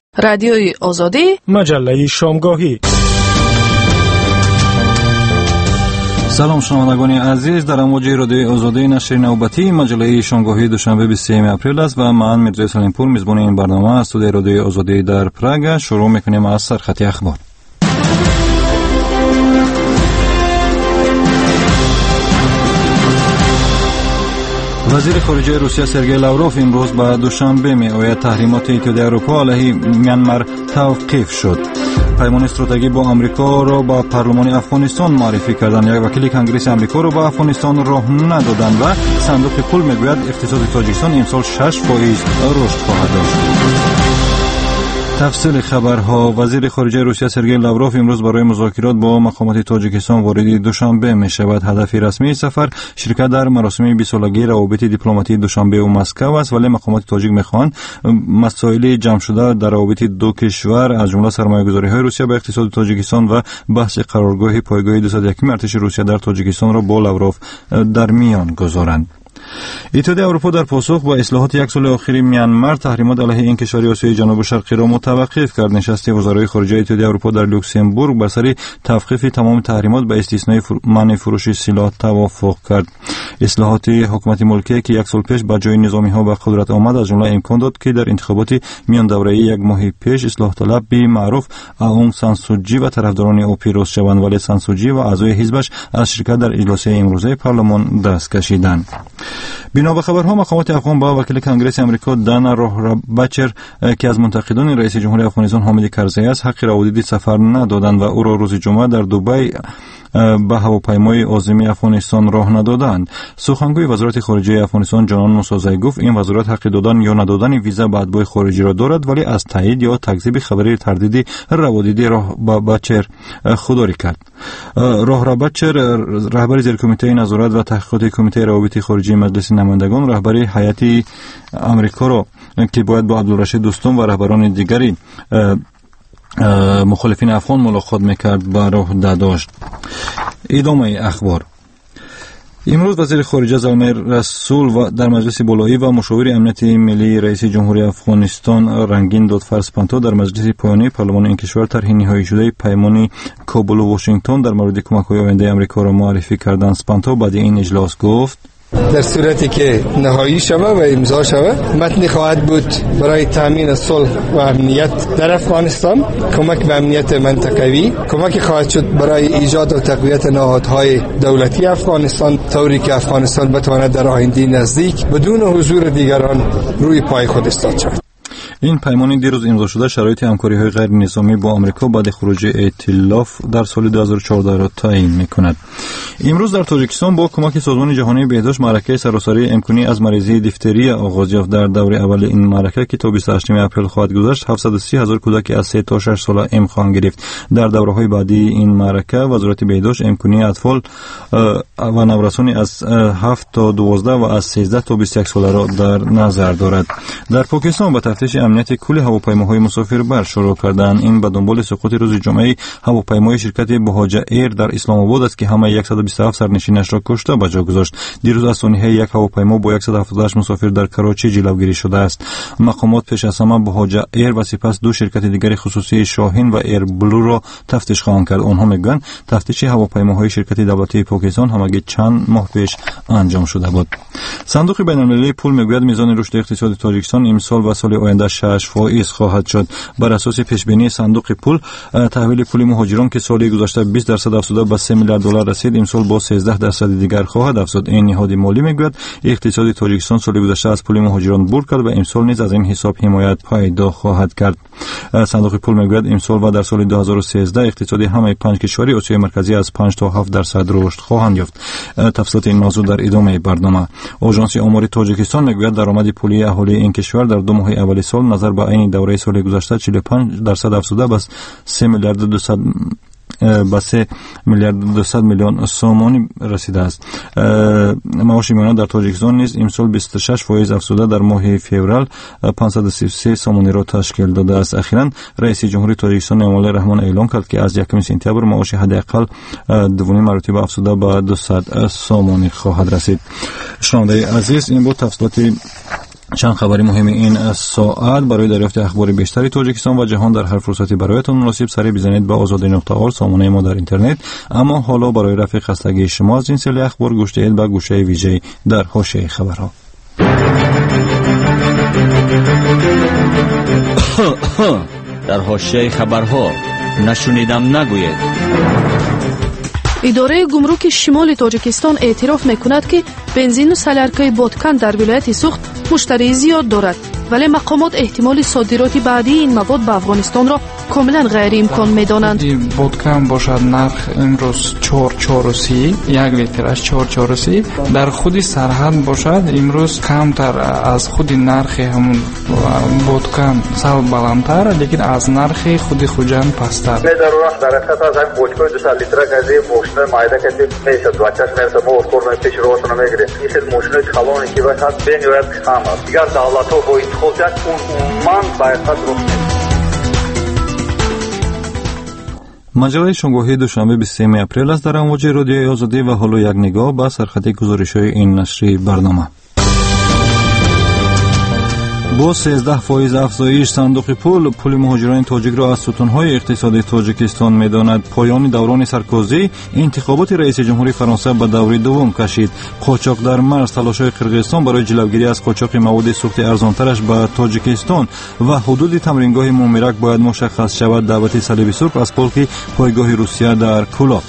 رادیوی آزادی، مجله شامگاهی. سلام شنوندگان عزیز، در امواج رادیوی آزادی نشر نوبتی مجله شامگاهی دوشنبه 23 اپریل است و من میرزا سلیمپور میزبان این برنامه از استودیوی رادیوی آزادی در پراگ شروع میکنیم از سرخط اخبار. وزیر خارجه روسیه سرگئی لاوروف امروز به دوشنبه می‌آید تحریمات اتحادیه اروپا علیه میانمار توقیف شد. پیمان استراتژی با آمریکا را با پارلمان افغانستان معرفی کردند. یک وکیل کنگره آمریکا را با افغانستان راه ندادند و صندوق پول میگوید اقتصاد تاجیکستان امسال 6% رشد خواهد داشت. تفصیل خبرها. وزیر خارجه روسیه سرگئی لاوروف امروز برای مذاکرات با مقامات تاجیکستان وارد دوشنبه می شود. هدف رسمی سفر شرکت در مراسم 20 سالگی روابط دیپلماتی دوشنبه و مسکو است، ولی مقامات تاجیک می‌خواهند مسائل جمع شده در روابط دو کشور از جمله سرمایه‌گذاری‌های روسیه به اقتصاد تاجیکستان و بحث قرارگاه پایگاه 201 ارتش روسیه در تاجیکستان را با لاوروف در میان گذارند. اتحادیه اروپا در پاسخ با اصلاحات یک سال اخیر میانمار تحریمات علیه این کشور آسیای جنوب شرقی را متوقف کرد. نشست وزرای خارجه اتحادیه اروپا در لوکزامبورگ بر سر تخفیف تمام تحریمات به استثنای منع فروش سلاح توافق کرد. اصلاحات حکومت ملکی که یک سال پیش با جای نظامی‌ها به قدرت آمد از جمله امکان داد که در انتخابات میان دوره‌ای یک ماه پیش اصلاح طلب به معروف آونگ سان سوچی و طرفداران او پیروز شوند، ولی سان سوچی و اعضای حزبش از شرکت در اجلاس امروزه پارلمان دست کشیدند. بنا به خبرها مقامات افغان با وکیل کنگره آمریکا دانا روهربچر که از منتقدان رئیس جمهوری افغانستان حامد کرزی است حق روابط سفر ندادند و او را روز جمعه در دبی به هواپیمای عازمی افغانستان راه ندادند. سخنگوی وزارت خارجه افغانستان جانان موسازی گفت این وزارت حق دادن یا ندادن ویزا به اتباع خارجی را دارد، ولی از تایید یا تکذیب خبری تردیدی روابط روهربچر خودداری کرد. روهربچر رهبر زیر کمیته نظارت و تحقیقات کمیته روابط خارجی مجلس نمایندگان رهبر هیئت آمریکا را که باید با عبدالرشید دوستم و رهبران دیگری مخالفین افغان ملاقات میکرد به راه داشت. ادامه اخبار. امروز وزیر خارجه زلمه رسول و در مجلس بالایی و مشاور امنیت ملی رئیس جمهوری افغانستان رنگین دادفرس پانتو در مجلس پایانی پارلمان این کشور طرح نهایی شده پیمان کابل و واشنگتن در مورد کمک‌های آینده آمریکا را معرفی کردند. پانتو بعد این اجلاس گفت در صورتی که نهایی شود و امضا شود متن خواهد بود برای تامین صلح و امنیت در افغانستان، کمک به امنیت منطقوی، کمک خواهد شد برای ایجاد و تقویت نهادهای دولتی افغانستان طوری که افغانستان بتواند در آینده نزدیک بدون حضور دیگران روی پای خود ایستاد شود. این پیمان دیروز امضا شده شرایط همکاری‌های غیر نظامی با آمریکا بعد خروج ائتلاف در سال 2014 را تعیین می‌کند. امروز در تاجیکستان با کمک سازمان جهانی بهداشت معرکه سراسری امکانی از مریضی دیفتری آغاز یافت. در دوره اول این معرکه که تا 28 اپریل خواهد گذشت 730,000 کودک از 3 تا 6 ساله امکان گرفت. در دوره‌های بعدی این معرکه وزارت بهداشت امکانی اطفال و نورسان از 7 تا 12 و از 13 تا 21 ساله را در نظر دارد. در پاکستان با تفتیش امنیت کل هواپیماهای مسافربر شروع کردند. این به دنبال سقوط روز جمعه هواپیمای شرکت بهاجه ایر در اسلام آباد است که همه 127 سرنشینش را کشته به جا گذاشت. دیروز از سانحه یک هواپیما با 178 مسافر در کراچی جلوگیری شده است. مقامات پیش از همه بهاجه ایر و سپس دو شرکت دیگر خصوصی شاهین و ایر بلو را تفتیش خواهند کرد. آنها میگویند تفتیش هواپیماهای شرکت دولتی پاکستان همگی چند ماه پیش انجام شده بود. صندوق بین‌المللی پول میگوید میزان رشد اقتصاد تاجیکستان امسال و سال آینده 6% خواهد شد. بر اساس پیشبینی صندوق پول تحویل پول مهاجران که سال گذشته 20% افزوده به 3 میلیارد دلار رسید امسال با 13% دیگر خواهد افزود. این نهاد مالی میگوید اقتصاد تاجیکستان سال گذشته از پول مهاجران بور کرد و امسال نیز از این حساب حمایت پایدار خواهد کرد. صندوق پول میگوید امسال و در سال 2013 اقتصادی همه 5 کشور آسیای مرکزی از 5 تا 7% رشد خواهند یافت. تفصیلات این موضوع در ادامه برنامه. آژانس آمار تاجیکستان میگوید درآمد پولی اهالی این کشور در 2 ماه اول سال نظر به این دوره سال گذشته 45% افزوده به 3 میلیارد 200 میلیون سومانی رسیده است. معاش میانه در تاجیکستان نیز امسال 26% افزوده در ماه فوریه 533 سومانی را تشکیل داده است. اخیراً رئیس جمهوری تاجیکستان امامالله رحمان اعلام کرد که از 1 سپتامبر معاش حداقل 2 مرتبه افزوده به 200 سومانی خواهد رسید. شنونده عزیز، این بود تفصیلات چند خبری مهم این ساعت برای دریافت اخبار بیشتری تاجیکستان و جهان در هر فرصتی برایتان مناسب سری بزنید به azadi.org سامانه ما در اینترنت. اما حالا برای رفع خستگی شما از این سری اخبار گوش دهید به گوشه ویژه در حاشیه خبرها. در حاشیه خبرها نشنیدم نگوید. اداره گمرک شمال تاجیکستان اعتراف میکند که بنزین و سالارکای بادکن در ولایت سوخت مشتری زیاد دارد، ولی مقامات احتمال صادرات بعدی این مواد به افغانستان را کاملا غیر امکان میدانند. بادکن باشد نرخ امروز 4.40 یک لیترش 4.40 در خود سرحد باشد امروز کمتر از خود نرخ همون بادکن سال بلندتر، لیکن از نرخ خود خوجان پستر. در وقت در حقیقت از این بودکن 2 لیتر گازی ماشین مایده که میشه بچه‌ش میرسه ما کورن پیش روشن میگیره. این ماشین کالونی که واسه بنیاد خام دیگر دولت‌ها با انتخابات اون من باید روشن. مجله شنگاهی دوشنبه 23 اپریل است در امواج رادیوی آزادی و حالا یک نگاه به سرخط گزارش‌های این نشری برنامه. با 13% افزایش صندوق پول مهاجران تاجیک را از ستون‌های اقتصادی تاجیکستان می‌داند. پایان دوران سارکوزی انتخابات رئیس جمهوری فرانسه به دوره دوم کشید. قاچاق در مرز، تلاش‌های قرقیزستان برای جلوگیری از قاچاق مواد سوخت ارزانترش به تاجیکستان و حدود تمرینگاه مومیرک باید مشخص شود. دعوت صلیب سرخ از پلک پایگاه روسیه در کولا.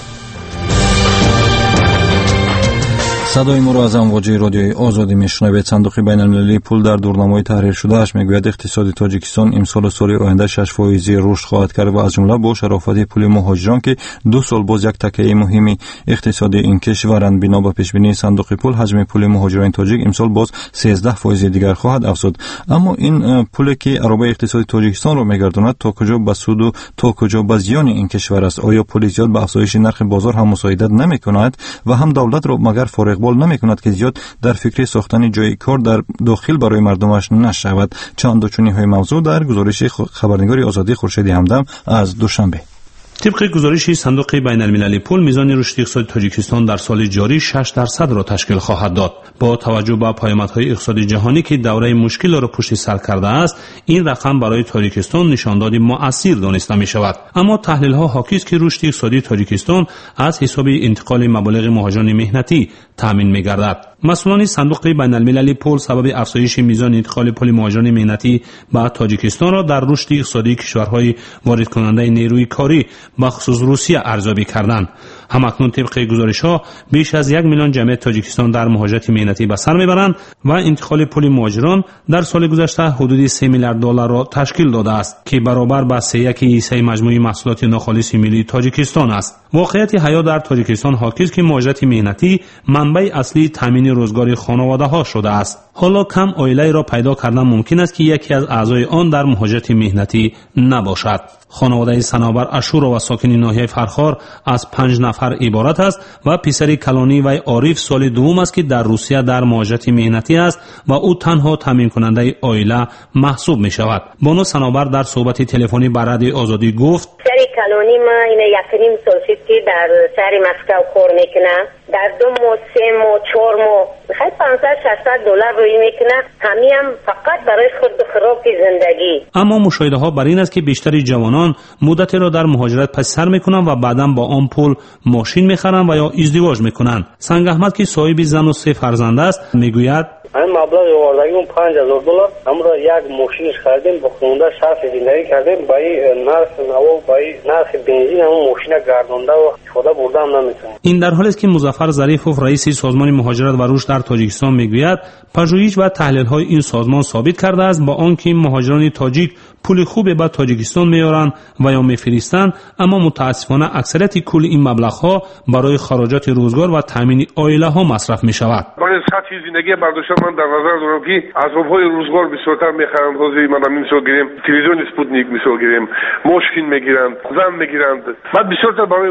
صدای ما را از امواج رادیوی آزادی میشنوید. صندوق بین‌المللی پول در دورنامه‌ای تحریر شده اش میگوید اقتصاد تاجیکستان امسال و سال آینده 6% رشد خواهد کرد و از جمله با شرافت پول مهاجران که 2 سال باز یک تکه مهمی اقتصادی این کشورند. بنا به پیشبینی صندوق پول حجم پول مهاجران تاجیک امسال باز 13% دیگر خواهد افزود. اما این پولی که عربه اقتصاد تاجیکستان را میگرداند تا کجا به سود و تا کجا به زیان این کشور است؟ آیا پول زیاد به افزایش نرخ بازار هم مساعدت نمی‌کند و هم دولت را مگر فارغ بال نمی‌کند که زیاد در فکر ساختن جای کار در داخل برای مردمش نشود؟ چند دوچنی‌های موضوع در گزارش خبرنگار آزادی خورشیدی همدم از دوشنبه. طبق گزارش صندوق بین‌المللی پول میزان رشد اقتصادی تاجیکستان در سال جاری 6% را تشکیل خواهد داد. با توجه به پیامدهای اقتصادی جهانی که دوره مشکل را پشت سر کرده است، این رقم برای تاجیکستان نشاندادی مؤثر دانسته می شود. اما تحلیل‌ها حاکی است که رشد اقتصادی تاجیکستان از حساب انتقال مبالغ مهاجران مهنتی تامین می‌گردد. مسئولان صندوق بین‌المللی پول سبب افزایش میزان انتقال پول مهاجران مهنتی به تاجیکستان را در رشد اقتصادی کشورهای وارد کننده نیروی کاری به خصوص روسیه ارزیابی کردند. همکنون طبق گزارش‌ها بیش از 1 میلیون جمعیت تاجیکستان در مهاجرت مهنتی به سر میبرند و انتقال پول مهاجران در سال گذشته حدود 3 میلیارد دلار را تشکیل داده است که برابر با 3.1% مجموعی محصولات ناخالص ملی تاجیکستان است. واقعیت حیات در تاجیکستان حاکی است که مهاجرت مهنتی منبع اصلی تامین روزگار خانواده‌ها شده است. حالا کم عائله را پیدا کردن ممکن است که یکی از اعضای آن در مهاجرت مهنتی نباشد. خانواده صنوبر اشورا و ساکن ناحیه فرخار از 5 نفر عبارت است و پسر کلانی و عارف سال دوم است که در روسیه در مهاجرت مهنتی است و او تنها تامین کننده عائله محسوب می شود. بانو صنوبر در صحبت تلفنی با رادیو آزادی گفت: پسر کلانی ما این 1.5 سال که در شهر مسکو کار میکنه، در 2 ماه 3 ماه 4 ماه خیلی 500-600 دلار روی میکنه، همین هم فقط برای خود خراب زندگی. اما مشاهده ها بر این است که بیشتر جوانان مدت را در مهاجرت پس سر میکنند و بعداً با آن پول ماشین میخرند و یا ازدواج میکنند. سنگ احمد که صاحب زن و 3 فرزند است میگوید: این مبلغ آوردگیم 5000 دلار، امروز یک ماشین خریدیم، با خانواده شرط زندگی کردیم، با این نرخ نو با این نرخ بنزین همون ماشین گردانده و خدا برده هم نمیتونیم. این در حالی است که مظفر ظریفوف رئیس سازمان مهاجرت و رشد در تاجیکستان میگوید پژوهش و تحلیل‌های این سازمان ثابت کرده است با آنکه مهاجران تاجیک پول خوبی به تاجیکستان میارند و یا میفرستند، اما متاسفانه اکثریت کل این مبلغ‌ها برای خراجات روزگار و تامین عائله‌ها مصرف می‌شود. برای سطح زندگی برداشتن من در نظر دارم که اسباب‌های روزگار بسیارتر می‌خرند. حاضر من مثال گیریم تلویزیون اسپوتنیک مثال گیریم، ماشین می‌گیرند، زن می‌گیرند. بعد بسیارتر برای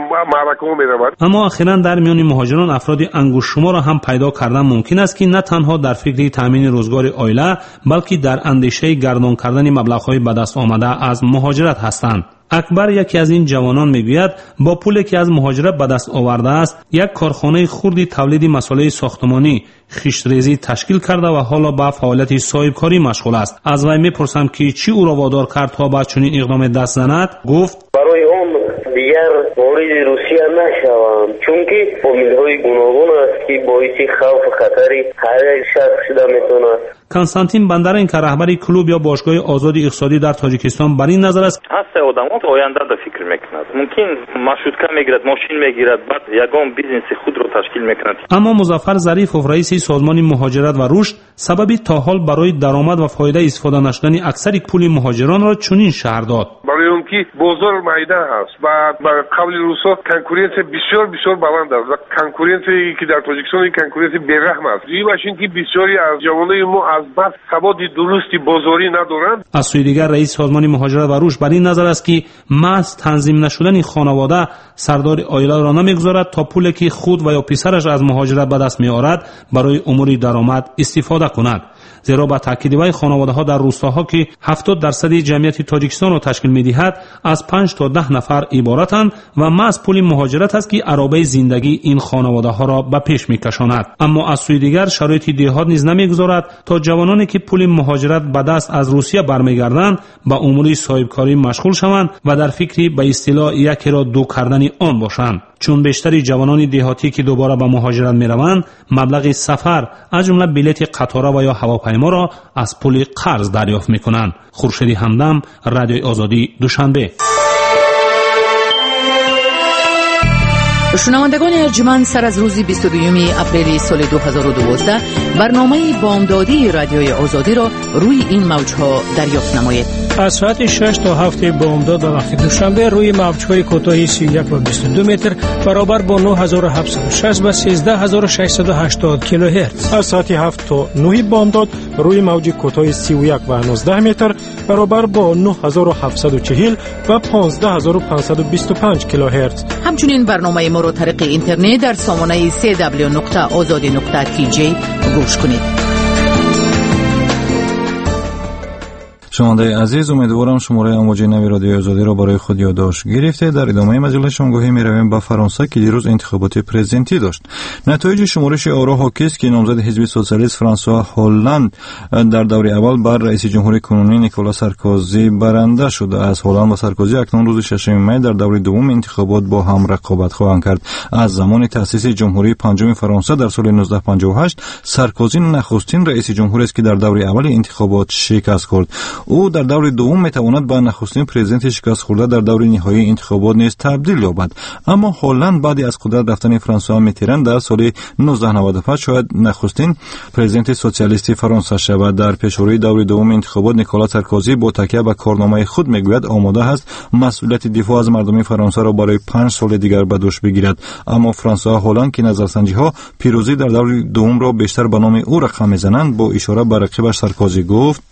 معرکه ها میرود. اما اخیراً در میان مهاجران افرادی انگشت شمار را هم پیدا کردن ممکن است که نه تنها در فکر تامین روزگار عائله بلکه در اندیشه گردان کردن مبلغ‌های به دست آمده از مهاجرت هستند. اکبر یکی از این جوانان میگوید با پولی که از مهاجرت به دست آورده است یک کارخانه خردی تولید مسائل ساختمانی خشت‌ریزی تشکیل کرده و حالا به فعالیت صاحبکاری مشغول است. از وی میپرسم که چی او را وادار کرد تا به چنین اقدام دست زند؟ گفت برای اون دیگر وارد روسیه نشوم، چون که امیدهای گوناگون است که باعث خوف و خطری هر یک شخص شده میتونه. کنستانتین بندرنکا رهبری کلوب یا باشگاه آزاد اقتصادی در تاجیکستان بر این نظر است هست آدم‌ها آینده را فکر میکنند. ممکن مارشروتکا میگیرد، ماشین میگیرد، بعد یگان بیزنس خود را تشکیل میکند. اما مظفر ظریفов رئیس سازمان مهاجرت و رشد سببی تا حال برای درآمد و فایده استفاده نشدن اکثر پول مهاجران را چنین شرح داد. برای اون که بازار میدان است و با قبل روسا کنکورنس بسیار بسیار بلند است و کنکورنسی که در تاجیکستان کنکورنس بی‌رحم است. این باشین که بسیاری از جوانای ما از بس سواد درستی بازاری ندارند. از سوی دیگر رئیس سازمان مهاجرت و رشد بر این نظر است که محض تنظیم نشدن خانواده سردار عائله را نمیگذارد تا پولی که خود و یا پسرش از مهاجرت به دست میآورد برای امور درآمد استفاده کند. زیرا با تاکید وی خانواده ها در روستاها که 70% جمعیت تاجیکستان را تشکیل می‌دهد از 5 تا 10 نفر عبارتند و محض پول مهاجرت است که عرابه زندگی این خانواده ها را به پیش می‌کشاند. اما از سوی دیگر شرایط دهات نیز نمی‌گذارد تا جوانانی که پول مهاجرت به دست از روسیه برمیگردند با امور صاحبکاری مشغول شوند و در فکر به اصطلاح یکی را دو کردن آن باشند. چون بیشتری جوانان دهاتی که دوباره به مهاجرت میروند مبلغ سفر از جمله بلیط قطار و یا هواپیما را از پول قرض دریافت میکنند. خورشیدی همدم، رادیوی آزادی، دوشنبه. شنوندگان ارجمند، سر از روز 22 اپریل سال 2012 برنامه بامدادی رادیوی آزادی را روی این موجها دریافت نمایید. از ساعت 6 تا 7 بامداد به وقت دوشنبه روی موجهای کوتاه 31 و 22 متر برابر با 9760 و 13680 کیلوهرتز. از ساعت 7 تا 9 بامداد روی موج کوتاه 31 و 19 متر برابر با 9740 و 15525 کیلوهرتز. همچنین برنامه ما را طریق اینترنت در سامانه www.azadi.tj گوش کنید. شنونده عزیز، امیدوارم شماره امواج نوی رادیو آزادی را برای خود یادداشت گرفته. در ادامه مجله آگاهی می‌رویم به فرانسه که دیروز انتخابات پرزیدنتی داشت. نتایج شمارش آرا حاکی است که نامزد حزب سوسیالیست فرانسوا هولند در دور اول بر رئیس جمهور کنونی نیکولا سارکوزی برنده شده است. هولند و سارکوزی اکنون روز 6 می در دور دوم انتخابات با هم رقابت خواهند کرد. از زمان تأسیس جمهوری پنجم فرانسه در سال 1958 سارکوزی نخستین رئیس جمهوری است که در دور اول انتخابات شکست خورد. او در دور دوم میتواند به نخستین پرزیدنت شکست خورده در دور نهایی انتخابات نیز تبدیل یابد. اما هلند بعد از قدرت رفتن فرانسوا میترند در سال 1995 شاید نخستین پرزیدنت سوسیالیستی فرانسه شود. در پیشروی دور دوم انتخابات نیکولا سارکوزی با تکیه به کارنامه خود میگوید آماده است مسئولیت دفاع از مردم فرانسه را برای 5 سال دیگر به دوش بگیرد. اما فرانسوا هلند که نظرسنجی ها پیروزی در دور دوم را بیشتر به نام او رقم میزنند با اشاره به رقیبش سارکوزی گفت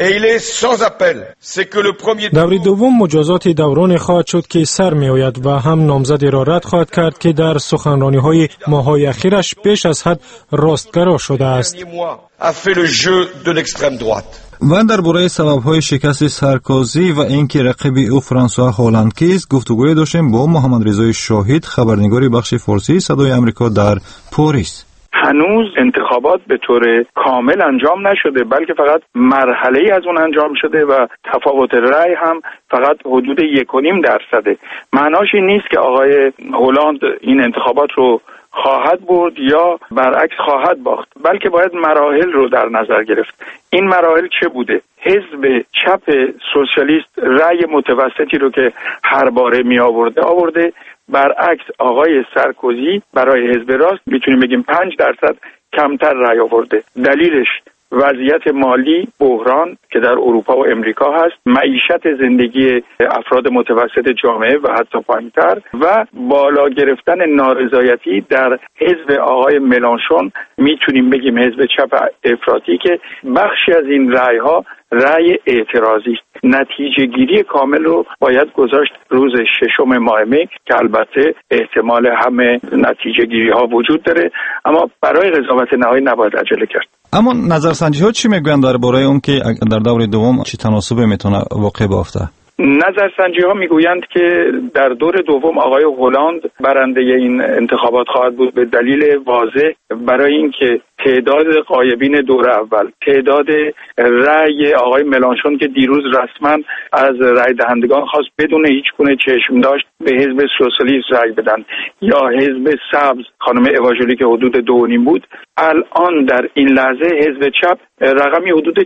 دور دوم مجازات دوران خواهد شد که سر می آید و هم نامزدی را رد خواهد کرد که در سخنرانی های ماهای اخیرش بیش از حد راستگرا شده است. و درباره سبب‌های شکست سارکوزی و اینکه رقیب او فرانسوا هلند کیست گفتگوی داشتیم با محمد رضای شاهد، خبرنگار بخش فارسی صدای آمریکا در پاریس. هنوز انتخابات به طور کامل انجام نشده، بلکه فقط مرحله‌ای از اون انجام شده و تفاوت رأی هم فقط حدود 1.5%. معناش این نیست که آقای هلند این انتخابات رو خواهد برد یا برعکس خواهد باخت، بلکه باید مراحل رو در نظر گرفت. این مراحل چه بوده؟ حزب چپ سوسیالیست رأی متوسطی رو که هر باره می آورده، برعکس آقای سارکوزی برای حزب راست میتونیم بگیم 5% کمتر رأی آورده. دلیلش وضعیت مالی بحران که در اروپا و امریکا هست، معیشت زندگی افراد متوسط جامعه و حتی پایین‌تر و بالا گرفتن نارضایتی در حزب آقای ملانشون، میتونیم بگیم حزب چپ افراطی که بخشی از این رأی‌ها رأی اعتراضی است. نتیجه گیری کامل رو باید گذاشت روز 6 ماه می که البته احتمال همه نتیجه گیری ها وجود داره، اما برای قضاوت نهایی نباید عجله کرد. اما نظرسنجی ها چی میگویند درباره اون که در دور دوم چه تناسبی میتونه واقع بیفته؟ نظرسنجی ها میگویند که در دور دوم آقای هلند برنده این انتخابات خواهد بود به دلیل واضح برای اینکه تعداد غایبین دور اول، تعداد رأی آقای ملانشون که دیروز رسما از رأی دهندگان خواست بدون هیچ گونه چشم داشت به حزب سوسیالیست رأی بدن، یا حزب سبز خانم اواژولی که حدود 2.5 بود، الان در این لحظه حزب چپ رقمی حدود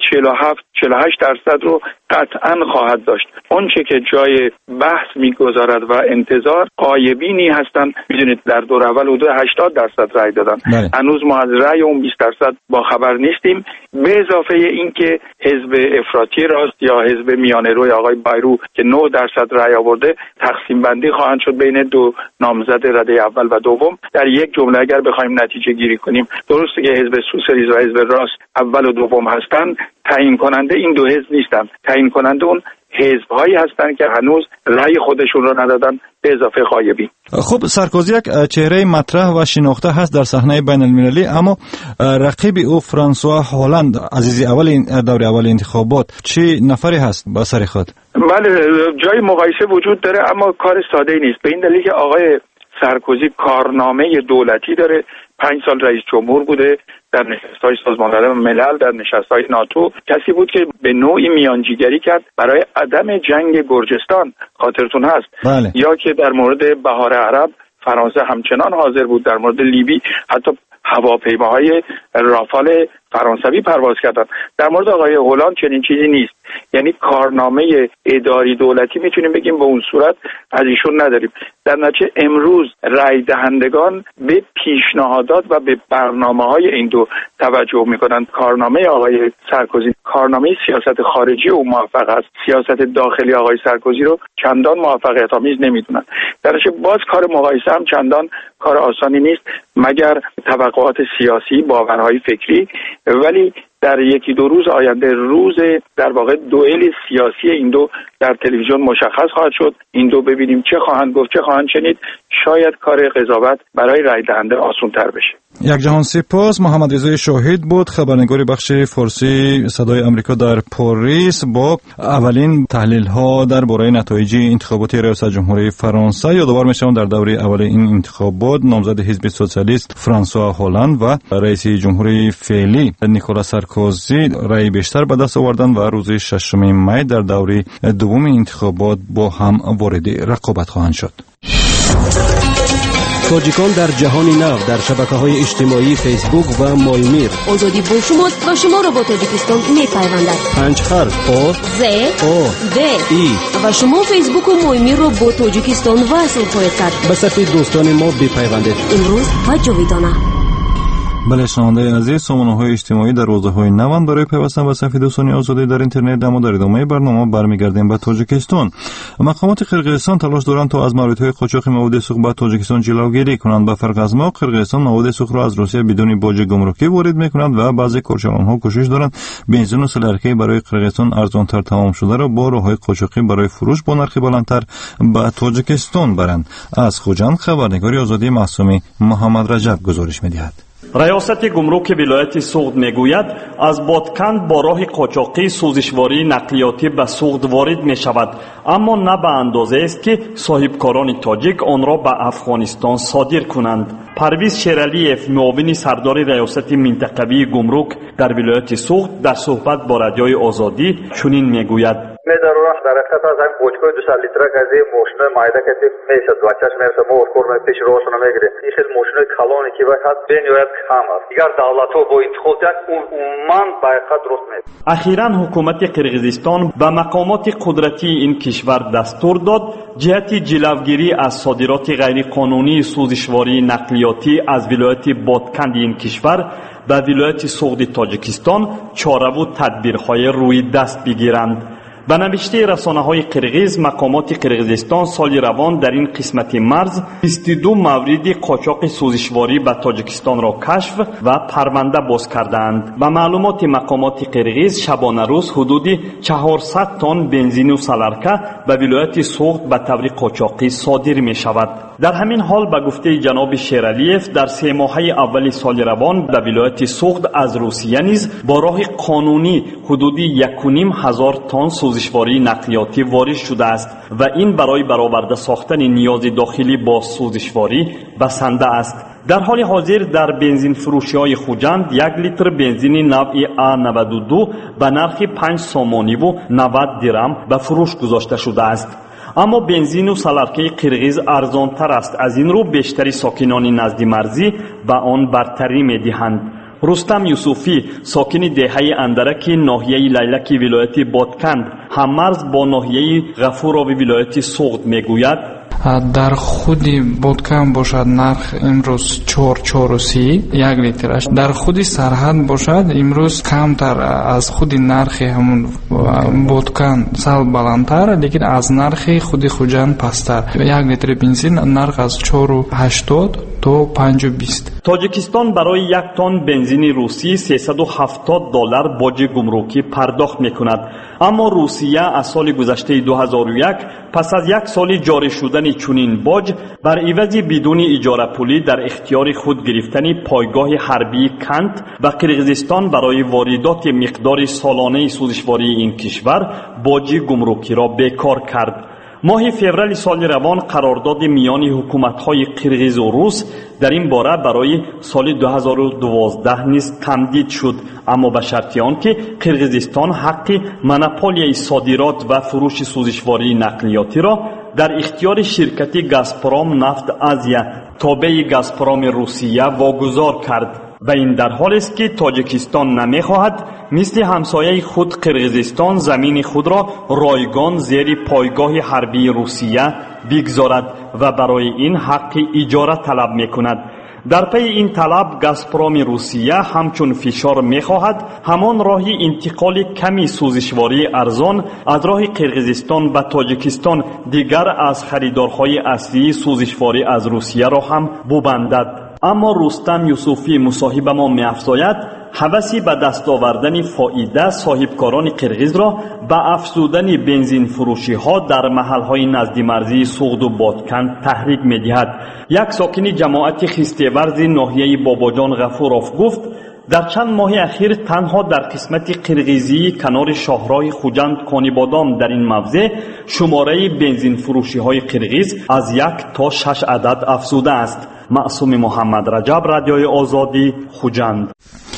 47-48% رو قطعا خواهد داشت. اونچه که جای بحث میگذارد و انتظار غایبینی هستند. میدونید در دور اول حدود 80% رأی دادن. هنوز ما از رأی اون 20% با خبر نیستیم، به اضافه اینکه حزب افراطی راست یا حزب میانه روی آقای بایرو که 9% رأی آورده تقسیم بندی خواهند شد بین دو نامزد رده اول و دوم. در یک جمله اگر بخوایم نتیجه گیری کنیم، درسته که حزب سوسیالیست و حزب راست اول و دوم هستند، تعیین کننده این دو حزب نیستند، تعیین کننده اون حزب‌هایی هستند که هنوز رأی خودشون رو ندادن به اضافه غایبی. خب سارکوزی یک چهره مطرح و شناخته هست در صحنه بین المللی، اما رقیب او فرانسوا هولند عزیزی دور اول انتخابات چه نفری هست با سر خود؟ بله، جای مقایسه وجود داره اما کار ساده نیست، به این دلیل که آقای سارکوزی کارنامه دولتی داره، 5 سال رئیس جمهور بوده، در نشست‌های سازمان ملل، در نشست‌های ناتو، کسی بود که به نوعی میانجیگری کرد برای عدم جنگ گرجستان، خاطرتون هست؟ بله. یا که در مورد بهار عرب فرانسه همچنان حاضر بود، در مورد لیبی حتی هواپیماهای رافال فرانسوی پرواز کردن. در مورد آقای هولند چنین چیزی نیست، یعنی کارنامه اداری دولتی میتونیم بگیم به اون صورت از ایشون نداریم. در نتیجه امروز رای دهندگان به پیشنهادات و به برنامه‌های این دو توجه میکنند. کارنامه آقای سارکوزی کارنامه سیاست خارجی او موفق است، سیاست داخلی آقای سارکوزی رو چندان موفقیت آمیز نمیدونن. در نتیجه باز کار مقایسه هم چندان کار آسانی نیست مگر توقعات سیاسی، باورهای فکری، ولی در 1-2 روز آینده روز در واقع دوئل سیاسی این دو در تلویزیون مشخص خواهد شد. این دو ببینیم چه خواهند گفت، چه خواهند شنید. شاید کار قضاوت برای رای دهنده آسان‌تر بشه. یک جهان سپاس. محمد رضای شاهد بود، خبرنگار بخش فارسی صدای آمریکا در پاریس، با اولین تحلیل ها درباره نتایج انتخابات ریاست جمهوری فرانسه. یادآور میشم در دوره اول این انتخابات نامزد حزب سوسیالیست فرانسوا هولند و رئیس جمهوری فعلی نیکولاس سارکوزی رای بیشتر به دست آوردند و روز 6 می در دوره دوم انتخابات با هم وارد رقابت خواهند شد. تاجیکان در جهان نو در شبکه‌های اجتماعی فیسبوک و مایمیر. آزادی با شماست و شما را با تاجیکستان می‌پیوندد. 5 حرف آ ز او د ای و شما فیسبوک و مایمیر را با تاجیکستان وصل خواهید کرد. به صفحه دوستان ما بپیوندید. امروز و جاویدانه. بله شنوندگان عزیز، سامانه‌های اجتماعی در روزهای نو برای پیوستن به صفحه دوستان آزادی در اینترنت. اما در ادامه برنامه برمیگردیم به تاجیکستان. مقامات قرقیزستان تلاش دارند تا از موردهای قاچاق مواد سوخت به تاجیکستان جلوگیری کنند. به فرق از ما، قرقیزستان مواد سوخت را از روسیه بدون باج گمرکی وارد می‌کند و بعضی کارشناسان‌ها کوشش دارند بنزین و سلرکی برای قرقیزستان ارزان‌تر تمام شده را با راه‌های قاچاقی برای فروش با نرخ بلندتر به تاجیکستان برند. از خوجند خبرنگار آزادی معصومی محمد رجب گزارش می‌دهد. ریاست گمرک ولایت سوغد میگوید از بادکند با راه قاچاقی سوزشواری نقلیاتی به سوغد وارد می شود، اما نه به اندازه است که صاحبکاران تاجیک آن را به افغانستان صادر کنند. پرویز شیرالیف، معاون سردار ریاست منطقوی گمرک در ولایت سوغد، در صحبت با رادیوی آزادی چنین میگوید: ضرورت در حقیقت از این بوچکوی 200 لیتر از این موشن مایده که میشه دوچش میرسه ما ورکورن پیش روشن میگیره. این خیلی موشن کلانی که باید بنیوید کم است. دیگر دولت ها با انتخاب جد من با حقیقت درست میده. اخیراً حکومت قرقیزستان به مقامات قدرتی این کشور دستور داد جهت جلوگیری از صادرات غیر قانونی سوزشواری نقلیاتی از ولایت بادکند این کشور به ولایت سوغد تاجیکستان چاره و تدبیرهای روی دست بگیرند. به نوشته رسانه‌های قرغیز، مقامات قرغیزستان سال روان در این قسمت مرز 22 مورد قاچاق سوزشواری به تاجیکستان را کشف و پرونده باز کردند. به معلومات مقامات قرغیز، شبانه روز حدود 400 تن بنزین و سالارکا به ولایت سوغد به طور قاچاقی صادر می شود. در همین حال به گفته جناب شیرالیف، در 3 ماهه اول سال روان به ولایت سوغد از روسیه نیز با راه قانونی حدود 1,500 تن سوزشواری نقلیاتی وارد شده است و این برای برآورده ساختن نیاز داخلی با سوزشواری بسنده است. در حال حاضر در بنزین فروشی‌های خوجند 1 لیتر بنزین نوع A92 به نرخ 5 سامانی و 90 درم به فروش گذاشته شده است. اما بنزین و سالارکه قرغیز ارزانتر است. از این رو بیشتری ساکنان نزد مرزی به آن برتری می‌دهند. رستم یوسفی، ساکن دهه اندرک ناحیه لیلک ولایت بادکند، هممرز با ناحیه غفورآبی ولایت سوغد میگوید در خود بادکن باشد نرخ امروز 4.30 1 لیترش، در خود سرحد باشد امروز کمتر از خود نرخ همون بادکن سال بلندتر، لیکن از نرخ خود خوجند پستر. 1 لیتر بنزین نرخ از 4.80 تا 5.20. تاجیکستان برای 1 تن بنزین روسی $370 باج گمرکی پرداخت میکند. اما روسیه از سال گذشته 2001 پس از 1 سال جاری شدن چنین باج بر عوض بدون اجاره پولی در اختیار خود گرفتن پایگاه حربی کنت و قرغیزستان برای واردات مقدار سالانه سوزشواری این کشور باج گمرکی را بیکار کرد. ماه فوریه سال روان قرارداد میان حکومت‌های قرغیز و روس در این باره برای سال 2012 نیز تمدید شد، اما به شرط آنکه قرغیزستان حق مونوپولی صادرات و فروش سوزشواری نقلیاتی را در اختیار شرکت گازپروم نفت آزیا تابع گازپروم روسیه واگذار کرد. و این در حالی است که تاجیکستان نمی‌خواهد مثل همسایه خود قرغیزستان زمین خود را رایگان زیر پایگاه حربی روسیه بگذارد و برای این حق اجاره طلب می‌کند. در پی این طلب گازپروم روسیه همچون فشار می‌خواهد همان راه انتقال کمی سوزشواری ارزان از راه قرغیزستان به تاجیکستان دیگر از خریدارهای اصلی سوزشواری از روسیه را هم ببندد. اما رستم یوسفی مصاحب ما می‌افزاید هوسی به دست آوردن فایده صاحبکاران قرغیز را به افزودن بنزین فروشی ها در محل های نزد مرزی سوغد و بادکن تحریک می‌دهد. یک ساکن جماعت خیسته‌ورز ناحیه باباجان غفوراف گفت در چند ماه اخیر تنها در قسمت قرغیزی کنار شاهراه خوجند کانیبادام در این موضع شماره بنزین فروشی های قرغیز از 1 تا 6 عدد افزوده است. معصوم محمد رجب، رادیوی آزادی، خوجند.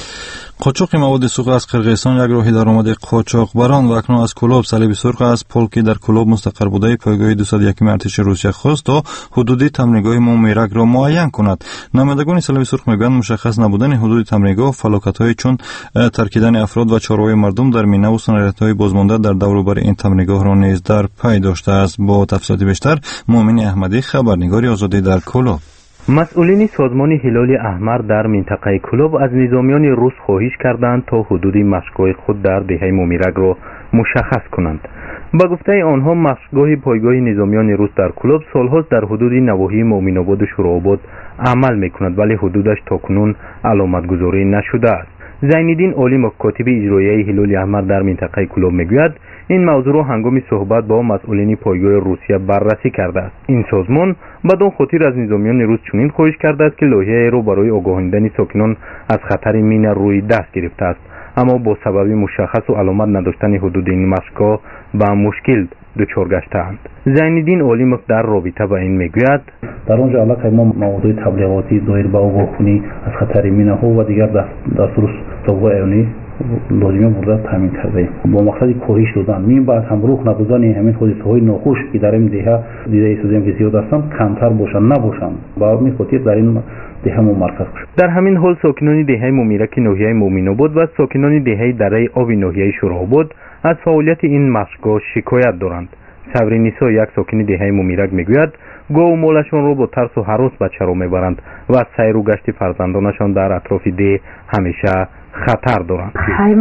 قاچاق مواد سوخت از قرغیزستان یک راه درآمد قاچاقبران و اکنون از کلوب صلیب سرخ از پولکی در کلوب مستقر بوده پایگاه 201 ارتش روسیه خواست تا حدود تمرینگاه مومیرک را معین کند. نمایندگان صلیب سرخ میگویند مشخص نبودن حدود تمرینگاه، فلاکت‌های چون ترکیدن افراد و چاره‌های مردم در مینه و سناریت‌های بازمانده در دور و بر این تمرینگاه را نیز در پی داشته است. با تفصیلات بیشتر مؤمن احمدی، خبرنگار آزادی در کلوب. مسئولین سازمان هلال احمر در منطقه کلوب از نظامیان روس خواهش کردند تا حدود مشق‌های خود در دهه مومیرک را مشخص کنند. با گفته آنها مشق‌گاه پایگاه نظامیان روس در کلوب سالهاست در حدود نواحی مومن‌آباد و شورآباد عمل می‌کند ولی حدودش تاکنون علامت‌گذاری نشده است. زین‌الدین عالم، کاتب اجرایی هلال احمر در منطقه کلوب میگوید این موضوع را هنگام صحبت با مسئولین پایگاه روسیه بررسی کرده است. این سازمان بدون خاطر از نظامیان روس چنین خواهش کرده است که لایحه‌ای را برای آگاهاندن ساکنان از خطر مینه روی دست گرفته است، اما با سبب مشخص و علامت نداشتن حدود این مشق‌ها به مشکل دچار گشته‌اند. زین‌الدین عالم در رابطه با این میگوید در آنجا علاقه ما موضوع تبلیغاتی دایر به آگاهی از خطر مینه ها و دیگر دستور سازمان ایرانی لازمه بوده تامین کرده با مقصد کاهش دادن این بعد هم روح نبودن همین حادثه‌های ناخوش که در این دهه دیده سازیم که زیاد هستند کمتر باشند نباشند با همین خاطر در این دهه مرکز شد. در همین حال ساکنان دهه مومیرک ناحیه مومن‌آباد و ساکنان دهه دره آب ناحیه شورآباد از فعالیت این مشق‌گاه شکایت دارند. صبرینیسا یک ساکن دهه مومیرگ میگوید گاو و مالشان را با ترس و هراس بچه را میبرند و از سیر و گشت فرزندانشان در اطراف ده همیشه خطر دارند.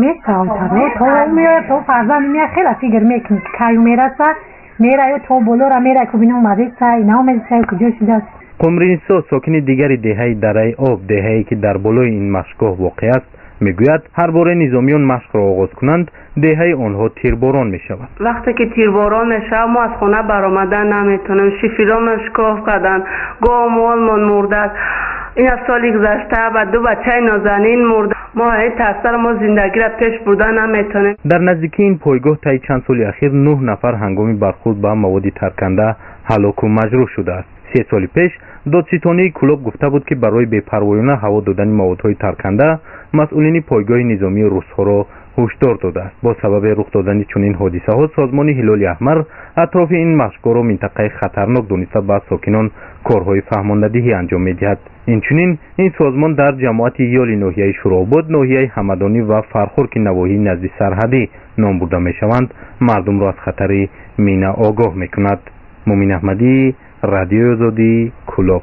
تو فرزند میاد خیلی فکر میکنی که میرسه میره تو بالا را میره که بینم اومده اینا میرسه کجا شده است. قمرینسا ساکن دیگری دهه دره آب دهه‌ای که در بالای این مشکاه واقع است میگوید هر بار نظامیان مشق را آغاز کنند دهه آنها تیرباران می شود. وقتی که تیرباران میشه ما از خانه برآمدن نمیتونیم. شیفیران شکاف کردن، گاو مالمان مرده. این از سالی گذشته و 2 بچه نازنین مرده. ما این تاثیر ما زندگی را پیش بردن نمیتونیم. در نزدیکی این پایگاه طی چند سال اخیر 9 نفر هنگام برخورد با مواد ترکنده هلاک و مجروح شده است. 3 سال پیش دادستانی کلوب گفته بود که برای بی‌پروایانه هوا دادن موادهای ترکنده مسئولین پایگاه نظامی روس‌ها را هشدار داده است. با سبب رخ دادن چنین حادثه‌ها سازمان هلال احمر اطراف این مشکا را منطقه خطرناک دانسته به ساکنان کارهای فهماندهی انجام می‌دهد. اینچنین این سازمان در جماعت یال ناحیه شوراباد، ناحیه همدانی و فرخور که نواحی نزد سرحدی نام برده می‌شوند مردم را از خطر مینه آگاه می‌کند. مومین احمدی، رادیو آزادی، کلوب.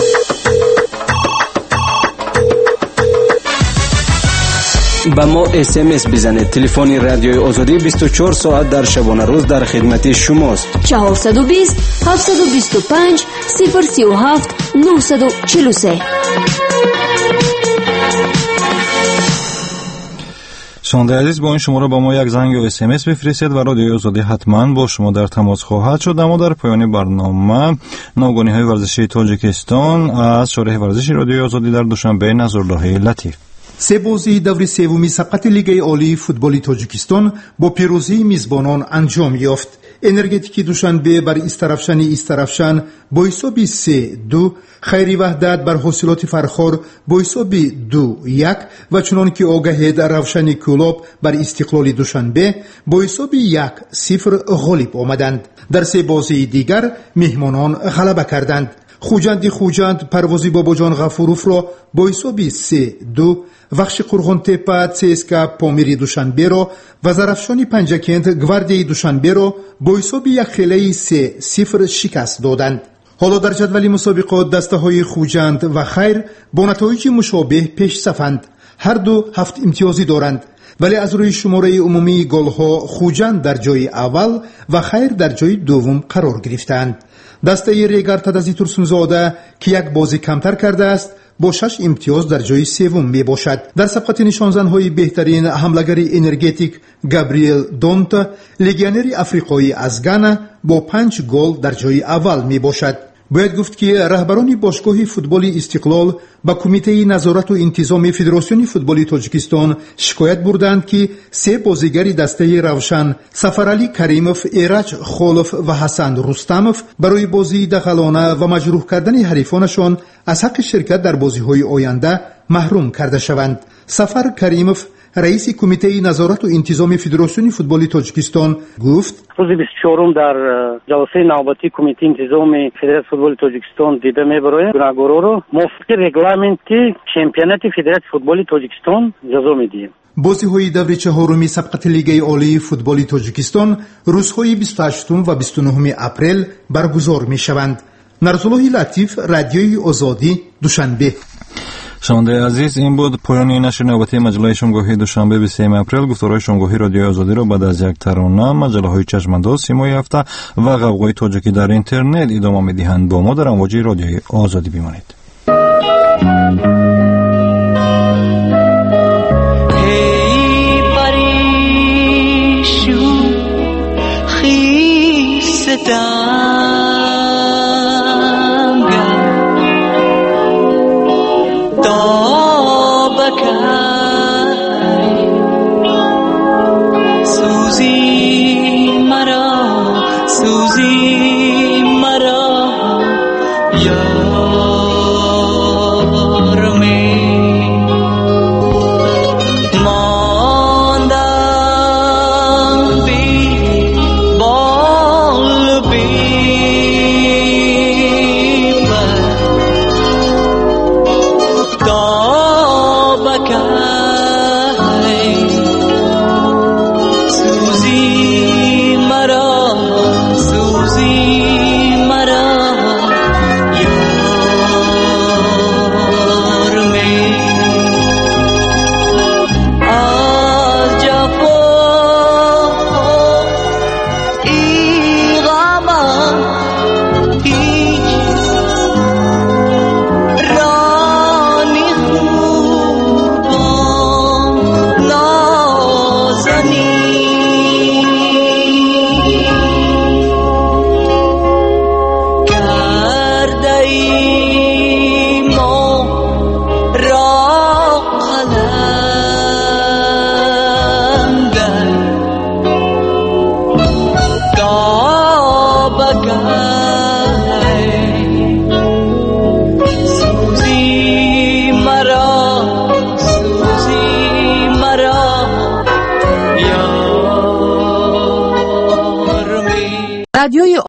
با ما SMS بزنید. تلفن رادیوی آزادی 24 ساعت در شبانه روز در خدمت شماست. 420 725 037 943. شنونده عزیز با این شماره با ما یک زنگ یا SMS بفرستید و رادیوی آزادی حتما با شما در تماس خواهد شد. اما در پایان برنامه ناگهانی‌های ورزشی تاجیکستان از شارح ورزشی رادیوی آزادی در دوشنبه نظرالله لطیف. سه بازی دوری سومی سبقت لیگ عالی فوتبال تاجیکستان با پیروزی میزبانان انجام یافت. انرژتیک دوشنبه بر ایسترفشن با حساب 3-2، خیری وحدت بر حاصلات فرخار با حساب 2-1 و چنانکه آگهید روشن کلوب بر استقلال دوشنبه با حساب 1-0 غالب آمدند. در سه بازی دیگر مهمانان غلبه کردند. خوجند پروازی باباجان غفوروف را با حساب 3-2، وخش قرغان تپه CSKA پامیری دوشنبه را و زرافشان پنجکند گواردیای دوشنبه را با حساب 1-3 شکست دادند. حالا در جدول مسابقات دسته های خوجند و خیر با نتایج مشابه پیش صفند. هر دو 7 امتیازی دارند، ولی از روی شماره عمومی گل‌ها خوجند در جای اول و خیر در جای دوم قرار گرفتند. دسته ریگر تدازی ترسونزاده که یک بازی کمتر کرده است با 6 امتیاز در جای سوم می باشد. در سبقت نشانزن‌های بهترین حمله‌گر انرژتیک گابریل دونت، لگیونر افریقایی از گانا با 5 گل در جای اول می باشد. باید گفت که رهبران باشگاه فوتبال استقلال با کمیته نظارت و انتظام فدراسیون فوتبال تاجیکستان شکایت بردند که 3 بازیگر دسته روشن سفرعلی کریموف، ایرج خولف و حسن رستموف برای بازی دخلانه و مجروح کردن حریفانشان از حق شرکت در بازی‌های آینده محروم کرده شوند. سفر کریموف رئیس کمیته نظارت و انتظام فدراسیون فوتبال تاجیکستان گفت روز 24 در جلسه نوبتی کمیته انتظام فدراسیون فوتبال تاجیکستان دیده می‌بریم گناهگارا رو موافق رگلامنت چمپیونات فدراسیون فوتبال تاجیکستان جزا می‌دهیم. بازی‌های دور چهارمی سبقت لیگ عالی فوتبال تاجیکستان روزهای 28 و 29 اپریل برگزار می‌شوند. نظرالله لطیف، رادیوی آزادی، دوشنبه. شنونده عزیز، این بود پایان نشر نوبتی مجله شنبه‌های دوشنبه 23 اپریل. گفتارهای شنبه‌های رادیو آزادی را بعد از یک ترانه، مجله‌های چشم‌انداز، سیمای هفته و غوغای تاجیکی در اینترنت ادامه می‌دهند. با ما در امواج رادیوی آزادی بمانید. Suzi Mara رادیوی